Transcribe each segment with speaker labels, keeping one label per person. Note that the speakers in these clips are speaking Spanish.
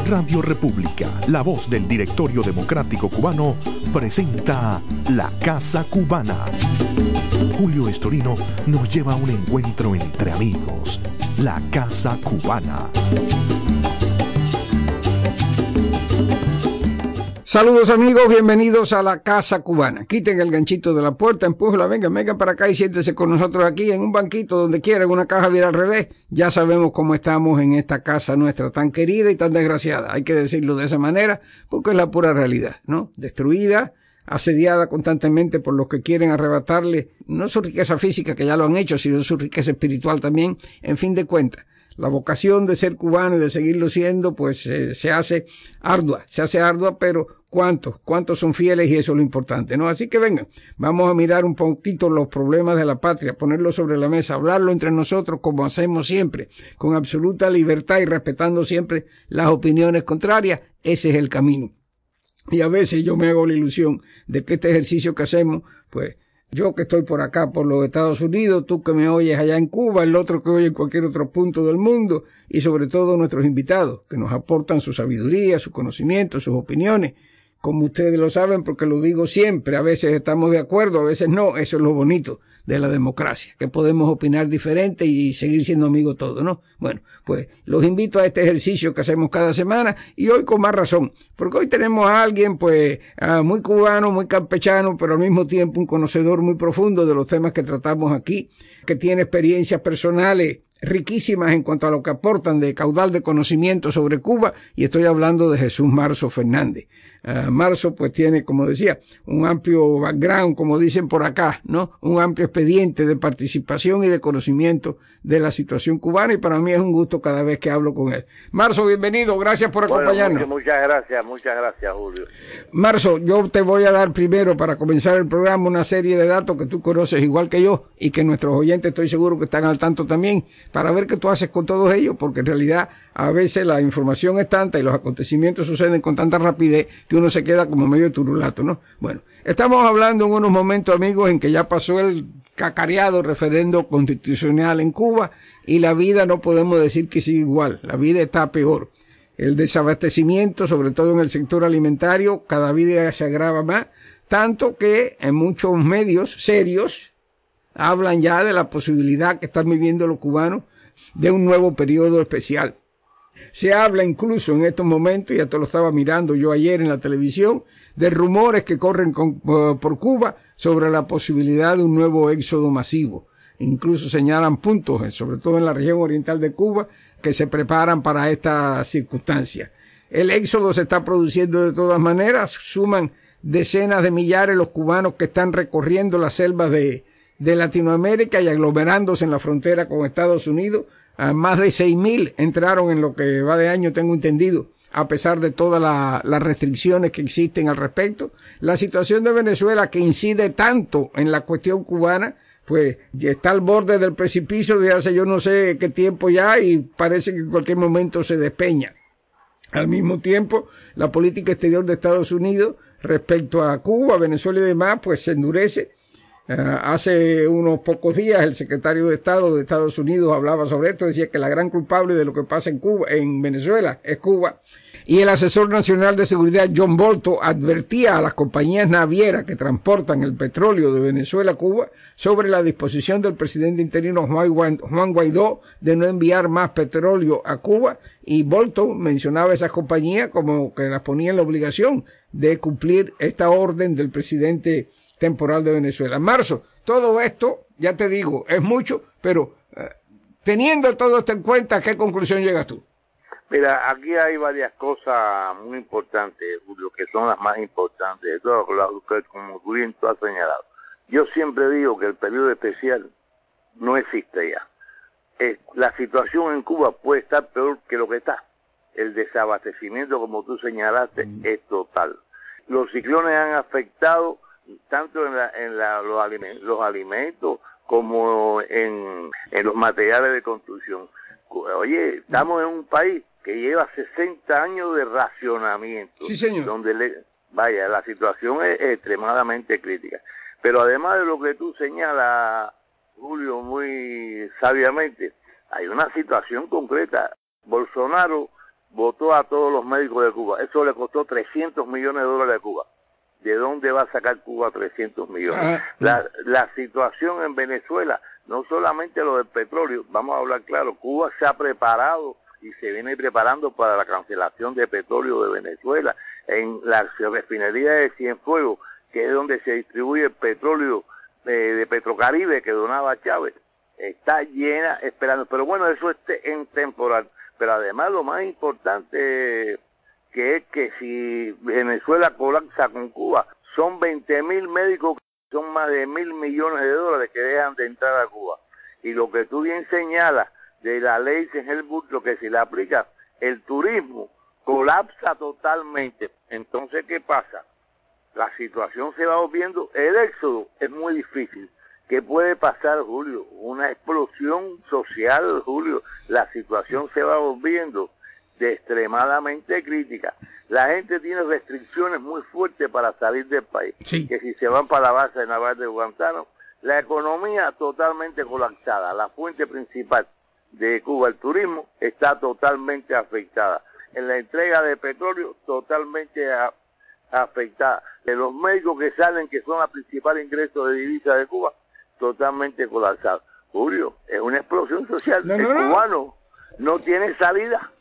Speaker 1: Radio República, la voz del Directorio Democrático Cubano, presenta La Casa Cubana. Julio Estorino nos lleva a un encuentro entre amigos. La Casa Cubana.
Speaker 2: Saludos amigos, bienvenidos a la Casa Cubana. Quiten el ganchito de la puerta, empújala, vengan para acá y siéntense con nosotros aquí en un banquito, donde quiera, en una caja viera al revés. Ya sabemos cómo estamos en esta casa nuestra tan querida y tan desgraciada. Hay que decirlo de esa manera porque es la pura realidad, ¿no? Destruida, asediada constantemente por los que quieren arrebatarle no su riqueza física, que ya lo han hecho, sino su riqueza espiritual también. En fin de cuentas, la vocación de ser cubano y de seguirlo siendo, pues se hace ardua, pero ¿cuántos son fieles? Y eso es lo importante, ¿no? Así que vengan, vamos a mirar un poquito los problemas de la patria, ponerlos sobre la mesa, hablarlo entre nosotros como hacemos siempre, con absoluta libertad y respetando siempre las opiniones contrarias. Ese es el camino. Y a veces yo me hago la ilusión de que este ejercicio que hacemos, pues, yo que estoy por acá, por los Estados Unidos, tú que me oyes allá en Cuba, el otro que oye en cualquier otro punto del mundo, y sobre todo nuestros invitados, que nos aportan su sabiduría, su conocimiento, sus opiniones, como ustedes lo saben, porque lo digo siempre, a veces estamos de acuerdo, a veces no. Eso es lo bonito de la democracia, que podemos opinar diferente y seguir siendo amigos todos, ¿no? Bueno, pues los invito a este ejercicio que hacemos cada semana, y hoy con más razón, porque hoy tenemos a alguien, pues, muy cubano, muy campechano, pero al mismo tiempo un conocedor muy profundo de los temas que tratamos aquí, que tiene experiencias personales riquísimas en cuanto a lo que aportan de caudal de conocimiento sobre Cuba, y estoy hablando de Jesús Marzo Fernández. Marzo pues tiene, como decía, un amplio background, como dicen por acá, ¿no? Un amplio expediente de participación y de conocimiento de la situación cubana, y para mí es un gusto cada vez que hablo con él. Marzo, bienvenido, gracias por acompañarnos.
Speaker 3: Muchas gracias, Julio.
Speaker 2: Marzo, yo te voy a dar primero, para comenzar el programa, una serie de datos que tú conoces igual que yo, y que nuestros oyentes estoy seguro que están al tanto también, para ver qué tú haces con todos ellos, porque en realidad a veces la información es tanta y los acontecimientos suceden con tanta rapidez que uno se queda como medio turulato, ¿no? Bueno, estamos hablando en unos momentos, amigos, en que ya pasó el cacareado referendo constitucional en Cuba, y la vida no podemos decir que sigue igual, la vida está peor. El desabastecimiento, sobre todo en el sector alimentario, cada día se agrava más, tanto que en muchos medios serios hablan ya de la posibilidad que están viviendo los cubanos de un nuevo periodo especial. Se habla incluso en estos momentos, y esto lo estaba mirando yo ayer en la televisión, de rumores que corren por Cuba sobre la posibilidad de un nuevo éxodo masivo. Incluso señalan puntos, sobre todo en la región oriental de Cuba, que se preparan para esta circunstancia. El éxodo se está produciendo de todas maneras, suman decenas de millares los cubanos que están recorriendo las selvas de Latinoamérica y aglomerándose en la frontera con Estados Unidos. Más de 6,000 entraron en lo que va de año, tengo entendido, a pesar de todas las restricciones que existen al respecto. La situación de Venezuela, que incide tanto en la cuestión cubana, pues está al borde del precipicio de hace yo no sé qué tiempo ya, y parece que en cualquier momento se despeña. Al mismo tiempo, la política exterior de Estados Unidos respecto a Cuba, Venezuela y demás, pues se endurece. Hace unos pocos días el secretario de Estado de Estados Unidos hablaba sobre esto, decía que la gran culpable de lo que pasa en Venezuela es Cuba, y el asesor nacional de seguridad John Bolton advertía a las compañías navieras que transportan el petróleo de Venezuela a Cuba sobre la disposición del presidente interino Juan Guaidó de no enviar más petróleo a Cuba, y Bolton mencionaba a esas compañías como que las ponía en la obligación de cumplir esta orden del presidente temporal de Venezuela. Marzo, todo esto, ya te digo, es mucho, pero teniendo todo esto en cuenta, ¿a qué conclusión llegas tú?
Speaker 3: Mira, aquí hay varias cosas muy importantes, Julio, que son las más importantes de todo lo que, como tú bien tú has señalado. Yo siempre digo que el periodo especial no existe ya. La situación en Cuba puede estar peor que lo que está. El desabastecimiento, como tú señalaste, es total. Los ciclones han afectado tanto en los alimentos como en los materiales de construcción. Oye, estamos en un país que lleva 60 años de racionamiento.
Speaker 2: Sí, señor.
Speaker 3: Donde la situación es extremadamente crítica. Pero además de lo que tú señalas, Julio, muy sabiamente, hay una situación concreta. Bolsonaro votó a todos los médicos de Cuba. Eso le costó $300 millones a Cuba. ¿De dónde va a sacar Cuba 300 millones? La situación en Venezuela, no solamente lo del petróleo, vamos a hablar claro, Cuba se ha preparado y se viene preparando para la cancelación de petróleo de Venezuela. En la refinería de Cienfuegos, que es donde se distribuye el petróleo de Petrocaribe que donaba Chávez, está llena esperando. Pero bueno, eso es en temporal. Pero además lo más importante que es que si Venezuela colapsa con Cuba, son 20.000 médicos, son más de $1.000 millones que dejan de entrar a Cuba. Y lo que tú bien señalas de la ley Sengelburt, lo que se le aplica, el turismo colapsa totalmente. Entonces, ¿qué pasa? La situación se va volviendo, el éxodo es muy difícil. ¿Qué puede pasar, Julio? Una explosión social, Julio. La situación se va volviendo de extremadamente crítica. La gente tiene restricciones muy fuertes para salir del país.
Speaker 2: Sí.
Speaker 3: Que si se van para la base naval de Guantánamo, la economía totalmente colapsada. La fuente principal de Cuba, el turismo, está totalmente afectada. En la entrega de petróleo, totalmente afectada. De los médicos que salen, que son el principal ingreso de divisa de Cuba, totalmente colapsado. Julio, es una explosión social. El cubano no tiene salida.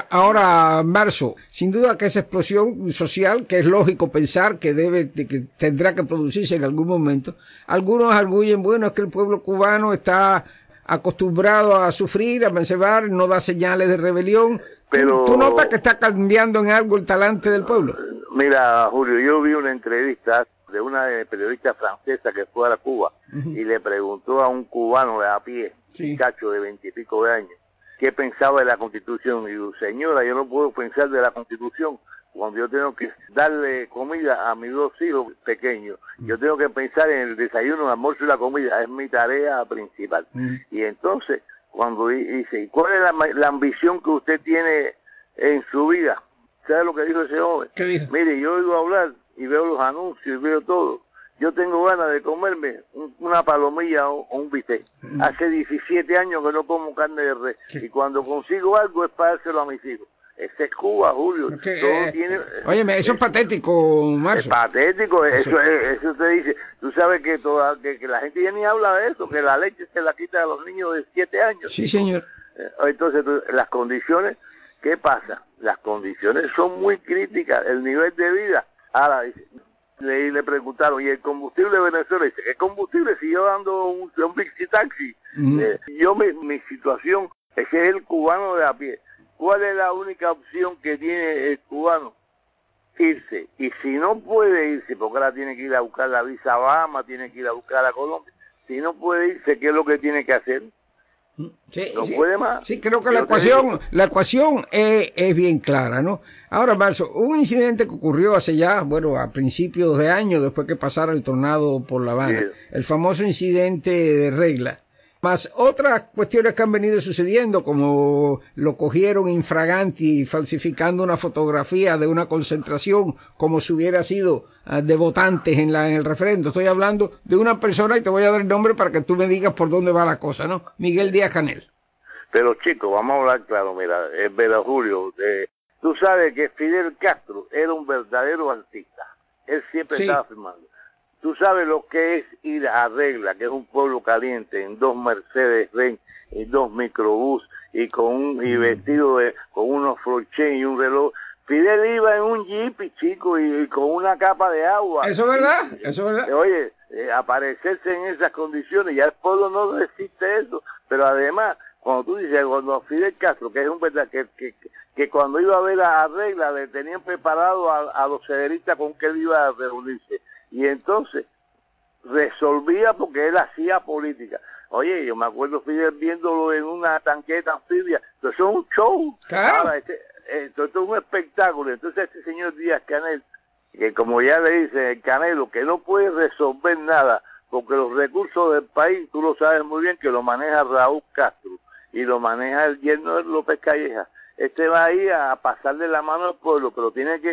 Speaker 2: Ahora, Marzo, sin duda que esa explosión social, que es lógico pensar que tendrá que producirse en algún momento, algunos arguyen, bueno, es que el pueblo cubano está acostumbrado a sufrir, a mancebar, no da señales de rebelión.
Speaker 3: Pero
Speaker 2: ¿Tú notas que está cambiando en algo el talante del pueblo?
Speaker 3: Mira, Julio, yo vi una entrevista de una periodista francesa que fue a Cuba y le preguntó a un cubano de a pie, un muchacho de 20 y pico de años, qué pensaba de la Constitución. Y digo, señora, yo no puedo pensar de la Constitución cuando yo tengo que darle comida a mis 2 hijos pequeños. Yo tengo que pensar en el desayuno, el almuerzo y la comida. Es mi tarea principal. Y entonces, cuando dice, ¿y cuál es la ambición que usted tiene en su vida? ¿Sabe lo que dijo ese joven?
Speaker 2: ¿Qué dijo?
Speaker 3: Mire, yo oigo hablar y veo los anuncios y veo todo. Yo tengo ganas de comerme una palomilla o un bistec. Hace 17 años que no como carne de res. Y cuando consigo algo es para dárselo a mis hijos. Ese es Cuba, Julio.
Speaker 2: Óyeme, eso es patético, Marzo.
Speaker 3: Es patético, eso te dice. Tú sabes que la gente ya ni habla de eso, que la leche se la quita a los niños de 7 años.
Speaker 2: Sí, señor.
Speaker 3: Entonces, las condiciones, ¿qué pasa? Las condiciones son muy críticas, el nivel de vida. Ahora, le preguntaron, ¿y el combustible de Venezuela? Dice, ¿qué combustible? Si yo ando un Bixi Taxi. Mi situación es que es el cubano de a pie. ¿Cuál es la única opción que tiene el cubano? Irse. Y si no puede irse, porque ahora tiene que ir a buscar la visa a Bahamas, tiene que ir a buscar a Colombia. Si no puede irse, ¿qué es lo que tiene que hacer?
Speaker 2: Sí,
Speaker 3: no puede más.
Speaker 2: Sí, creo que la ecuación es bien clara, ¿no? Ahora, Marzo, un incidente que ocurrió hace ya, bueno, a principios de año, después que pasara el tornado por La Habana, el famoso incidente de Regla, más otras cuestiones que han venido sucediendo, como lo cogieron infraganti falsificando una fotografía de una concentración como si hubiera sido de votantes en el referendo. Estoy hablando de una persona y te voy a dar el nombre para que tú me digas por dónde va la cosa, ¿no? Miguel Díaz-Canel.
Speaker 3: Pero chicos, vamos a hablar claro, mira, Julio, tú sabes que Fidel Castro era un verdadero artista. Él siempre estaba filmando. Tú sabes lo que es ir a Regla, que es un pueblo caliente, en 2 Mercedes-Benz, y 2 microbús, y vestido con unos florchen y un reloj. Fidel iba en un jeep, chico, y con una capa de agua.
Speaker 2: ¿Eso es verdad? ¿Eso es verdad?
Speaker 3: Oye, aparecerse en esas condiciones, ya el pueblo no resiste eso. Pero además, cuando tú dices, cuando Fidel Castro, que es un verdad, que cuando iba a ver a Regla, le tenían preparado a los cederistas con que él iba a reunirse. Y entonces resolvía porque él hacía política. Oye, yo me acuerdo Fidel viéndolo en una tanqueta anfibia. Entonces es un show.
Speaker 2: Claro.
Speaker 3: Ahora, esto es un espectáculo. Entonces este señor Díaz-Canel, que como ya le dice el Canelo, que no puede resolver nada, porque los recursos del país, tú lo sabes muy bien, que lo maneja Raúl Castro y lo maneja el yerno de López Calleja. Este va ahí a pasarle la mano al pueblo, pero tiene que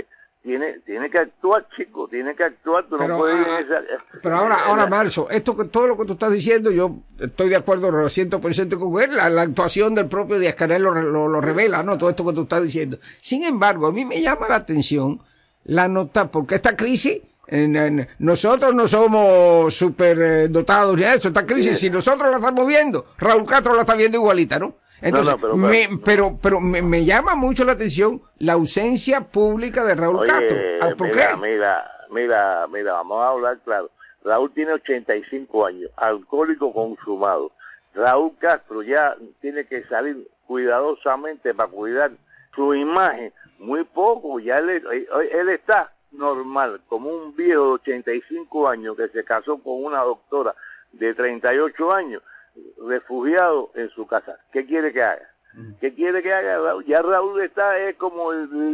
Speaker 3: tiene que actuar, chico, tiene que actuar, tú no puedes...
Speaker 2: Pero ahora, Marzo, todo lo que tú estás diciendo, yo estoy de acuerdo 100% con él, la actuación del propio Díaz-Canel lo revela, ¿no? Todo esto que tú estás diciendo. Sin embargo, a mí me llama la atención la nota, porque esta crisis, nosotros no somos súper dotados ni a eso, esta crisis, si nosotros la estamos viendo, Raúl Castro la está viendo igualita, ¿no? Entonces, pero me llama mucho la atención la ausencia pública de Raúl Castro. ¿Por qué?
Speaker 3: Mira, vamos a hablar claro. Raúl tiene 85 años, alcohólico consumado. Raúl Castro ya tiene que salir cuidadosamente para cuidar su imagen. Muy poco, ya él está normal, como un viejo de 85 años que se casó con una doctora de 38 años. Refugiado en su casa. ¿Qué quiere que haga? ¿Qué quiere que haga Raúl? Ya Raúl es como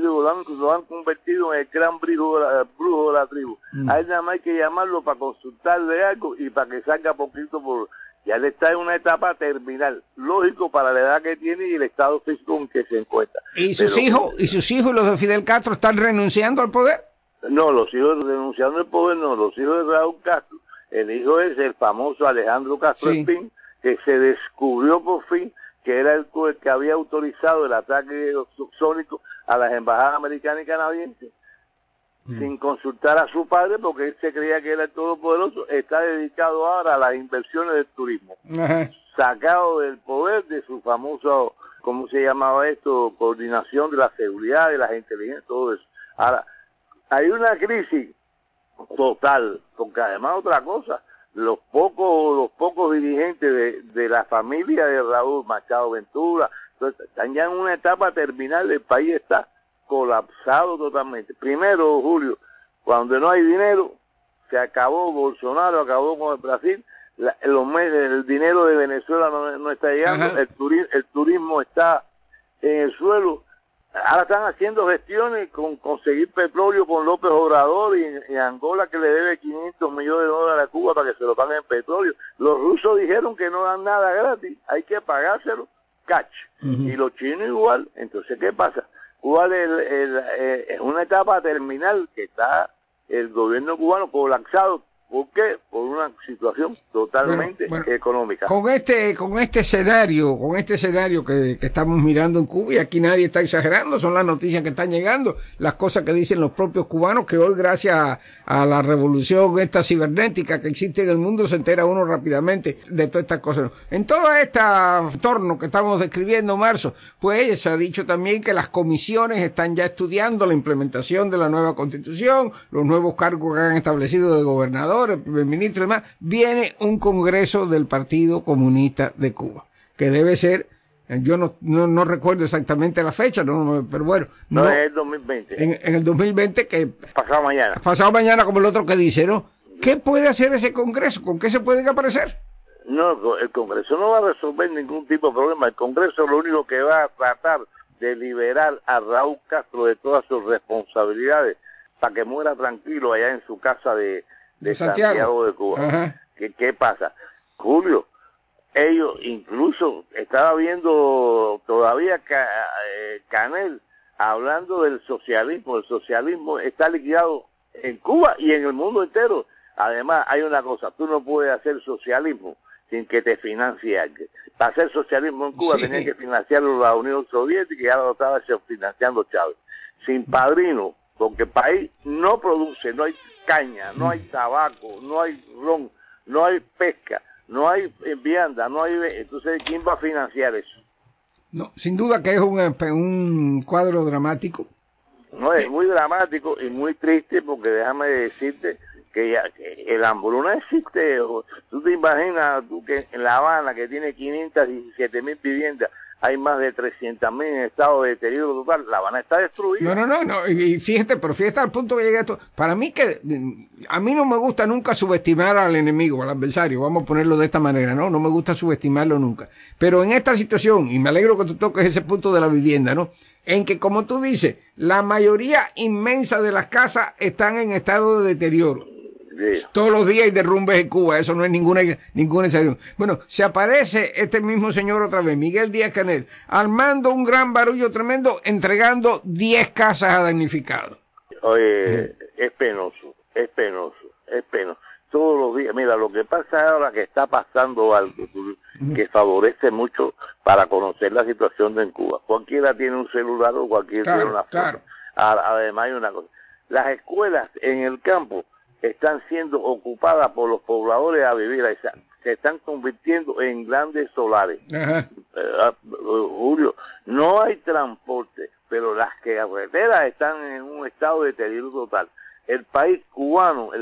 Speaker 3: lo han convertido en el gran brujo de la tribu. A él nada más hay que llamarlo para consultarle algo y para que salga poquito por... Ya él está en una etapa terminal, lógico para la edad que tiene y el estado físico en que se encuentra.
Speaker 2: ¿Y sus hijos y los de Fidel Castro están renunciando al poder?
Speaker 3: No, los hijos renunciando al poder no, los hijos de Raúl Castro. El hijo es el famoso Alejandro Castro Espín, que se descubrió por fin que era el que había autorizado el ataque subsónico a las embajadas americanas y canadienses, sin consultar a su padre, porque él se creía que era el todopoderoso. Está dedicado ahora a las inversiones del turismo, sacado del poder de su famoso, ¿cómo se llamaba esto? Coordinación de la seguridad, de las inteligencias, todo eso. Ahora, hay una crisis total, porque además otra cosa, los pocos dirigentes de la familia de Raúl Machado Ventura, entonces, están ya en una etapa terminal, el país está colapsado totalmente. Primero, Julio, cuando no hay dinero, se acabó Bolsonaro, acabó con el Brasil, el dinero de Venezuela no está llegando, el turismo está en el suelo. Ahora están haciendo gestiones con conseguir petróleo con López Obrador y Angola, que le debe 500 millones de dólares a Cuba para que se lo paguen en petróleo. Los rusos dijeron que no dan nada gratis, hay que pagárselo cash. Y los chinos igual. Entonces, ¿qué pasa? Cuba es una etapa terminal que está el gobierno cubano colapsado. ¿Por qué? Por una situación totalmente económica.
Speaker 2: Con este escenario que estamos mirando en Cuba, y aquí nadie está exagerando, son las noticias que están llegando, las cosas que dicen los propios cubanos, que hoy gracias a la revolución esta cibernética que existe en el mundo, se entera uno rápidamente de todas estas cosas. En todo este entorno que estamos describiendo, Marzo, pues se ha dicho también que las comisiones están ya estudiando la implementación de la nueva Constitución, los nuevos cargos que han establecido de gobernador, el primer ministro y demás. Viene un congreso del Partido Comunista de Cuba, que debe ser, yo no recuerdo exactamente la fecha, pero bueno.
Speaker 3: No, es el 2020.
Speaker 2: En el 2020, que... Pasado mañana, como el otro que dice, ¿no? ¿Qué puede hacer ese congreso? ¿Con qué se pueden aparecer?
Speaker 3: No, el congreso no va a resolver ningún tipo de problema. El congreso lo único que va a tratar de liberar a Raúl Castro de todas sus responsabilidades para que muera tranquilo allá en su casa de Santiago de Cuba. ¿Qué pasa? Julio, ellos incluso, estaba viendo todavía Canel hablando del socialismo. El socialismo está liquidado en Cuba y en el mundo entero. Además, hay una cosa, tú no puedes hacer socialismo sin que te financie alguien. Para hacer socialismo en Cuba tenía que financiarlo la Unión Soviética y ya lo estaba financiando Chávez. Sin padrino, porque el país no produce, no hay caña, no hay tabaco, no hay ron, no hay pesca, no hay vianda, no hay... Entonces, ¿quién va a financiar eso?
Speaker 2: No, sin duda que es un cuadro dramático.
Speaker 3: No, es muy dramático y muy triste, porque déjame decirte que el hambruna existe. Tú te imaginas tú que en La Habana, que tiene 517,000 viviendas, hay más de 300,000 en estado de deterioro total. La Habana está destruida.
Speaker 2: No. Y fíjate al punto que llega esto. Para mí a mí no me gusta nunca subestimar al enemigo, al adversario. Vamos a ponerlo de esta manera, ¿no? No me gusta subestimarlo nunca. Pero en esta situación, y me alegro que tú toques ese punto de la vivienda, ¿no? En que, como tú dices, la mayoría inmensa de las casas están en estado de deterioro. Todos los días hay derrumbes en Cuba, eso no es ninguna excepción. Bueno, se aparece este mismo señor otra vez, Miguel Díaz-Canel, armando un gran barullo tremendo, entregando 10 casas a damnificados.
Speaker 3: Oye, es penoso. Todos los días, mira, lo que pasa ahora que está pasando algo que favorece mucho para conocer la situación en Cuba. Cualquiera tiene un celular o cualquiera tiene una foto. Claro. Además hay una cosa. Las escuelas en el campo están siendo ocupadas por los pobladores a vivir ahí. Se están convirtiendo en grandes solares. Julio, no hay transporte, pero las carreteras están en un estado de deterioro total. El país Cuba,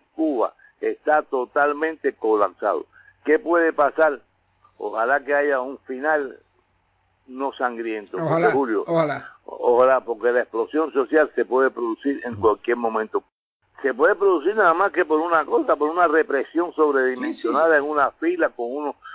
Speaker 3: está totalmente colapsado. ¿Qué puede pasar? Ojalá que haya un final no sangriento.
Speaker 2: Ojalá,
Speaker 3: Julio,
Speaker 2: ojalá,
Speaker 3: porque la explosión social se puede producir en cualquier momento. Se puede producir nada más que por una cosa, por una represión sobredimensionada en una fila con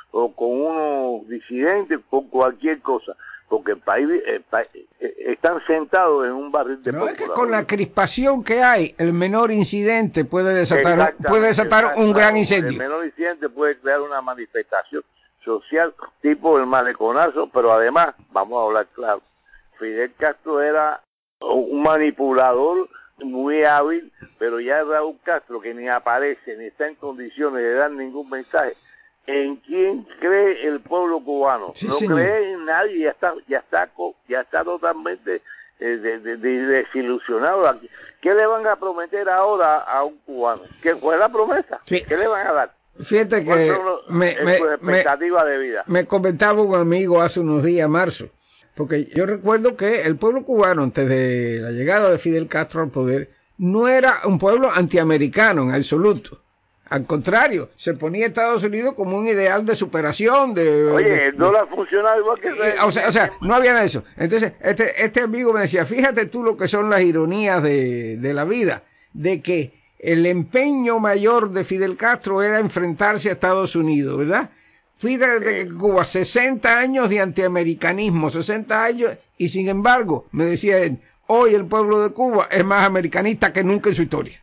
Speaker 3: unos disidentes, por cualquier cosa. Porque el país están sentados en un barril de pólvora.
Speaker 2: Es que con la crispación que hay, el menor incidente puede desatar un gran incendio.
Speaker 3: El menor incidente puede crear una manifestación social tipo el maleconazo, pero además, vamos a hablar claro, Fidel Castro era un manipulador muy hábil, pero ya Raúl Castro, que ni aparece ni está en condiciones de dar ningún mensaje, ¿en quién cree el pueblo cubano?
Speaker 2: Sí,
Speaker 3: no
Speaker 2: señor.
Speaker 3: cree en nadie, ya está totalmente desilusionado. ¿Qué le van a prometer ahora a un cubano? ¿Qué fue la promesa?
Speaker 2: Sí.
Speaker 3: ¿Qué le van a dar?
Speaker 2: Fíjate que
Speaker 3: expectativa de vida.
Speaker 2: Me comentaba un amigo hace unos días, marzo, porque yo recuerdo que el pueblo cubano, antes de la llegada de Fidel Castro al poder, no era un pueblo antiamericano en absoluto. Al contrario, se ponía a Estados Unidos como un ideal de superación.
Speaker 3: El dólar funcionaba igual que
Speaker 2: o sea, no había nada de eso. Entonces, este amigo me decía, fíjate tú lo que son las ironías de la vida, de que el empeño mayor de Fidel Castro era enfrentarse a Estados Unidos, ¿verdad? Fíjate que Cuba, 60 años de antiamericanismo, 60 años, y sin embargo, me decía él, hoy el pueblo de Cuba es más americanista que nunca en su historia.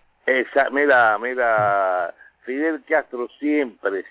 Speaker 3: Mira, Fidel Castro siempre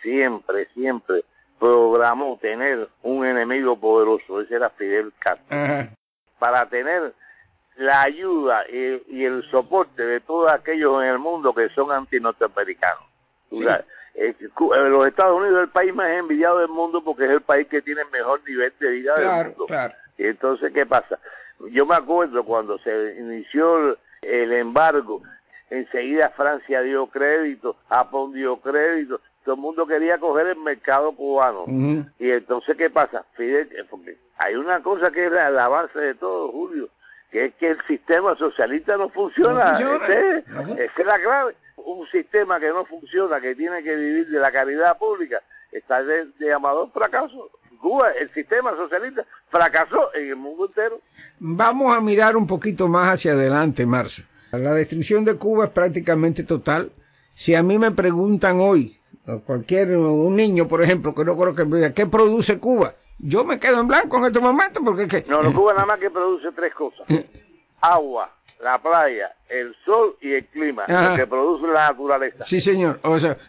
Speaker 3: programó tener un enemigo poderoso, ese era Fidel Castro.
Speaker 2: Ajá.
Speaker 3: Para tener la ayuda y el soporte de todos aquellos en el mundo que son anti-norteamericanos. Sí. O sea, los Estados Unidos es el país más envidiado del mundo porque es el país que tiene el mejor nivel de vida del mundo. Claro. Y entonces, ¿qué pasa? Yo me acuerdo cuando se inició el embargo, enseguida Francia dio crédito, Japón dio crédito, todo el mundo quería coger el mercado cubano. Uh-huh. Y entonces, ¿qué pasa? Porque hay una cosa que es la base de todo, Julio, que es que el sistema socialista no funciona. Esa es la clave. Un sistema que no funciona, que tiene que vivir de la caridad pública, está de llamador fracaso. Cuba, el sistema socialista, fracasó en el mundo entero.
Speaker 2: Vamos a mirar un poquito más hacia adelante, Marzo. La destrucción de Cuba es prácticamente total. Si a mí me preguntan hoy, un niño, por ejemplo, que no creo que me diga, ¿qué produce Cuba? Yo me quedo en blanco en este momento porque es que...
Speaker 3: No, Cuba nada más que produce tres cosas. Agua, la playa, el sol y el clima, lo que produce la naturaleza.
Speaker 2: Sí, señor. O sea,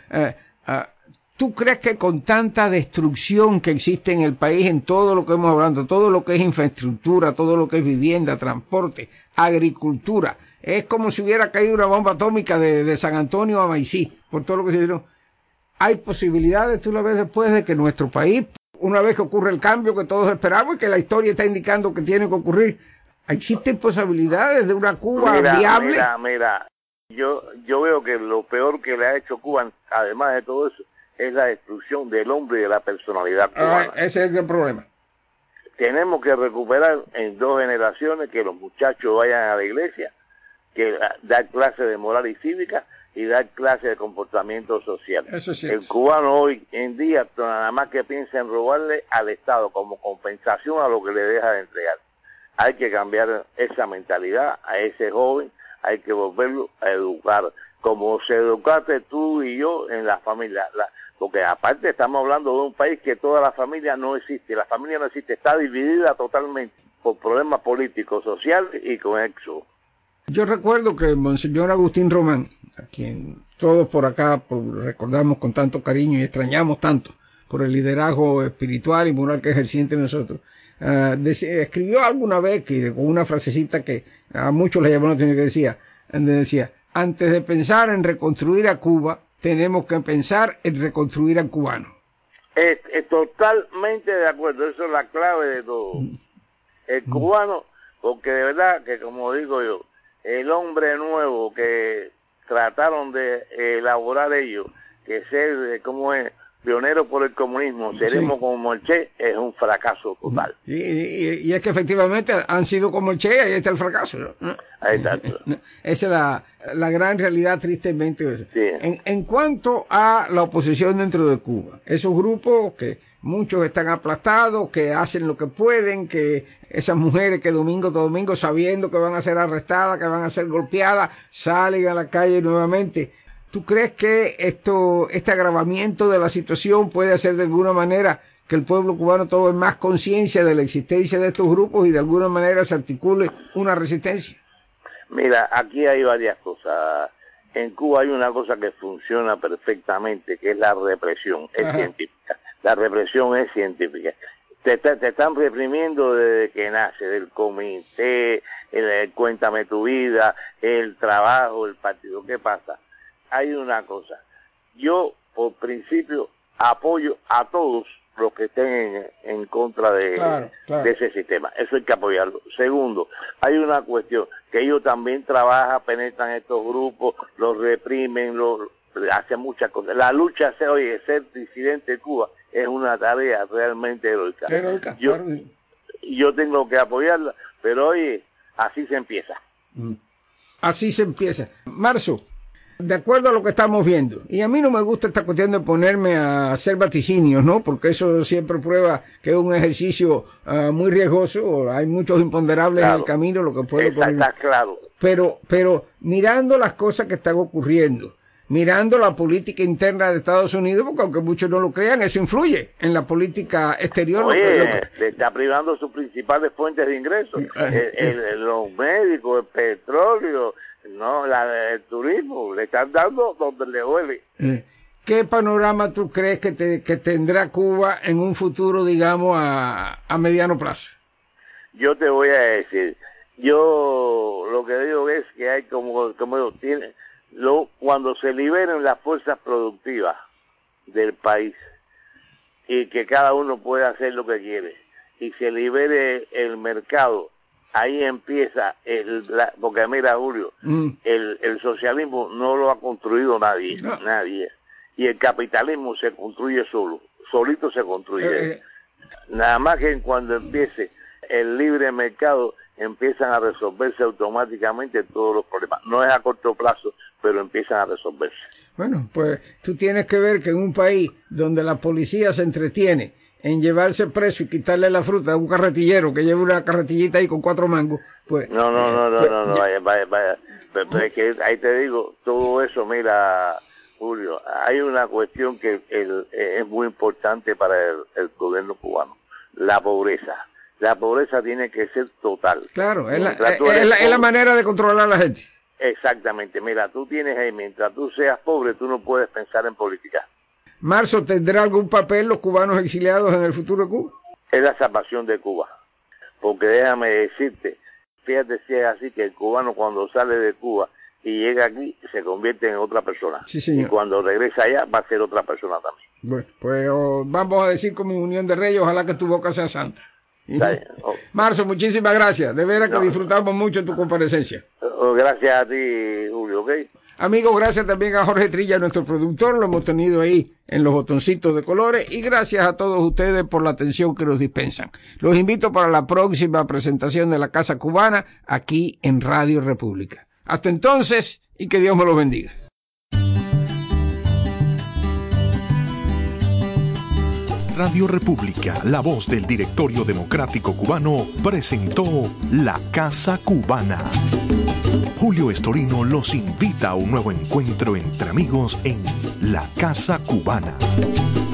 Speaker 2: ¿tú crees que con tanta destrucción que existe en el país, en todo lo que hemos hablado, todo lo que es infraestructura, todo lo que es vivienda, transporte, agricultura, es como si hubiera caído una bomba atómica de San Antonio a Maicí, por todo lo que se dieron? Hay posibilidades, tú la ves después de que nuestro país, una vez que ocurre el cambio que todos esperamos y que la historia está indicando que tiene que ocurrir, ¿existen posibilidades de una Cuba viable?
Speaker 3: Mira, yo veo que lo peor que le ha hecho Cuba, además de todo eso, es la destrucción del hombre y de la personalidad cubana.
Speaker 2: Ese es el problema.
Speaker 3: Tenemos que recuperar en 2 generaciones que los muchachos vayan a la iglesia, que dar clases de moral y cívica y dar clases de comportamiento social.
Speaker 2: Eso es cierto.
Speaker 3: El cubano hoy en día nada más que piensa en robarle al Estado como compensación a lo que le deja de entregar. Hay que cambiar esa mentalidad a ese joven, hay que volverlo a educar, como se educaste tú y yo en la familia. Porque aparte estamos hablando de un país que toda la familia no existe, está dividida totalmente por problemas políticos, sociales y conexos.
Speaker 2: Yo recuerdo que Monseñor Agustín Román, a quien todos por acá recordamos con tanto cariño y extrañamos tanto, por el liderazgo espiritual y moral que ejerció entre nosotros, escribió alguna vez con una frasecita que a muchos le llamó la atención, que decía, antes de pensar en reconstruir a Cuba, tenemos que pensar en reconstruir al cubano.
Speaker 3: Totalmente de acuerdo, eso es la clave de todo. El cubano, porque de verdad que, como digo yo, el hombre nuevo que trataron de elaborar ellos, que ser, como es, pionero por el comunismo, seremos como el Che, es un fracaso total.
Speaker 2: Y es que efectivamente han sido como el Che, y ahí está el fracaso, ¿no?
Speaker 3: Exacto.
Speaker 2: Esa es la gran realidad, tristemente.
Speaker 3: Sí.
Speaker 2: En cuanto a la oposición dentro de Cuba, esos grupos que muchos están aplastados, que hacen lo que pueden, que esas mujeres que domingo tras domingo, sabiendo que van a ser arrestadas, que van a ser golpeadas, salen a la calle nuevamente. ¿Tú crees que este agravamiento de la situación puede hacer de alguna manera que el pueblo cubano tome más conciencia de la existencia de estos grupos y de alguna manera se articule una resistencia?
Speaker 3: Mira, aquí hay varias cosas. En Cuba hay una cosa que funciona perfectamente, que es la represión, es científica. La represión es científica. Te están reprimiendo desde que nace, del comité, el cuéntame tu vida, el trabajo, el partido. ¿Qué pasa? Hay una cosa, yo por principio apoyo a todos los que estén en contra de ese sistema, eso hay que apoyarlo. Segundo, hay una cuestión, que ellos también trabajan, penetran estos grupos, los reprimen, hacen muchas cosas. La lucha, ser disidente de Cuba es una tarea realmente heroica. Yo tengo que apoyarla, pero oye, así se empieza.
Speaker 2: Así se empieza. Marzo, de acuerdo a lo que estamos viendo, y a mí no me gusta esta cuestión de ponerme a hacer vaticinios, ¿no? Porque eso siempre prueba que es un ejercicio muy riesgoso, hay muchos imponderables en el camino, lo que puede ocurrir.
Speaker 3: Está claro.
Speaker 2: Pero mirando las cosas que están ocurriendo, mirando la política interna de Estados Unidos, porque aunque muchos no lo crean, eso influye en la política exterior.
Speaker 3: Oye, le está privando sus principales fuentes de ingresos, los médicos, el petróleo, el turismo, le están dando donde le duele.
Speaker 2: ¿Qué panorama tú crees que tendrá Cuba en un futuro, digamos, a mediano plazo?
Speaker 3: Yo te voy a decir, yo lo que digo es que hay cuando se liberen las fuerzas productivas del país y que cada uno pueda hacer lo que quiere y se libere el mercado, ahí empieza porque mira, Julio, el socialismo no lo ha construido nadie, y el capitalismo se construye solito se construye. Nada más que cuando empiece el libre mercado empiezan a resolverse automáticamente todos los problemas. No es a corto plazo, pero empiezan a resolverse.
Speaker 2: Bueno, pues tú tienes que ver que en un país donde la policía se entretiene en llevarse preso y quitarle la fruta a un carretillero que lleva una carretillita ahí con 4 mangos, pues...
Speaker 3: No, vaya. Pero es que ahí te digo, todo eso, mira, Julio, hay una cuestión que es muy importante para el gobierno cubano, la pobreza. La pobreza tiene que ser total.
Speaker 2: Claro, es la manera de controlar a la gente.
Speaker 3: Exactamente. Mira, tú tienes ahí, mientras tú seas pobre, tú no puedes pensar en política.
Speaker 2: Marzo, ¿tendrá algún papel los cubanos exiliados en el futuro de Cuba?
Speaker 3: Es la salvación de Cuba. Porque déjame decirte, fíjate si es así, que el cubano cuando sale de Cuba y llega aquí, se convierte en otra persona.
Speaker 2: Sí, señor.
Speaker 3: Y cuando regresa allá, va a ser otra persona también.
Speaker 2: Bueno, pues vamos a decir con mi unión de reyes, ojalá que tu boca sea santa. Marzo, muchísimas gracias. De veras que disfrutamos mucho tu comparecencia.
Speaker 3: Gracias a ti, Julio, ¿ok?
Speaker 2: Amigos, gracias también a Jorge Trilla, nuestro productor. Lo hemos tenido ahí en los botoncitos de colores. Y gracias a todos ustedes por la atención que nos dispensan. Los invito para la próxima presentación de la Casa Cubana aquí en Radio República. Hasta entonces, y que Dios me los bendiga.
Speaker 1: Radio República, la voz del Directorio Democrático Cubano, presentó La Casa Cubana. Julio Estorino los invita a un nuevo encuentro entre amigos en La Casa Cubana.